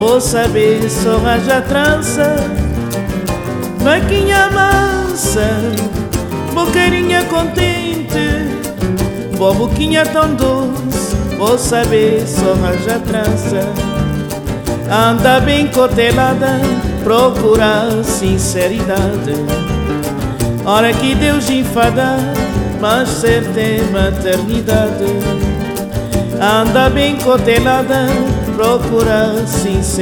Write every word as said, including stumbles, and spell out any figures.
Vou saber só arranja trança, maquinha mansa, bocarinha contente, boa boquinha tão doce. Vou saber só arranja trança, anda bem cotelada, procura sinceridade. Hora que Deus enfada, mas certa é maternidade. Anda bem cotelada, procura sinceridade.